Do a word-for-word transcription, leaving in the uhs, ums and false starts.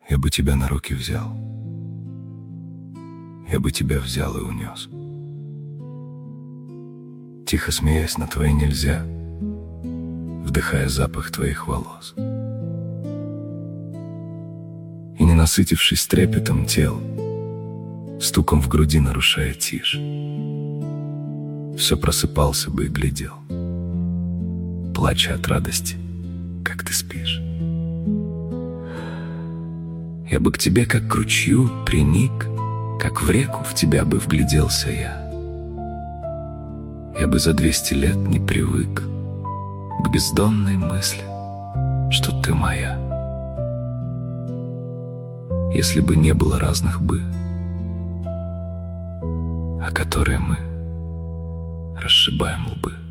Я бы тебя на руки взял. Я бы тебя взял и унес. Тихо смеясь на твои нельзя, вдыхая запах твоих волос. И не насытившись трепетом тел, стуком в груди нарушая тишь, все просыпался бы и глядел, плача от радости, как ты спишь. Я бы к тебе, как к ручью, приник, как в реку в тебя бы вгляделся я. Я бы за двести лет не привык к бездонной мысли, что ты моя. Если бы не было разных «бы», о которые мы расшибаем лбы.